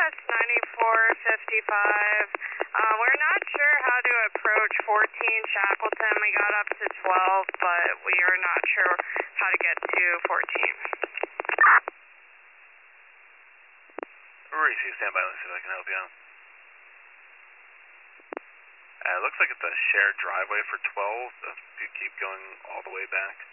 Southwest 9455. We're not sure how to approach 14 Shackleton. We got up to 12, but we are not sure how to get to 14. Reese, stand by. Let's see if I can help you out. It looks like it's a shared driveway for 12 if you keep going all the way back.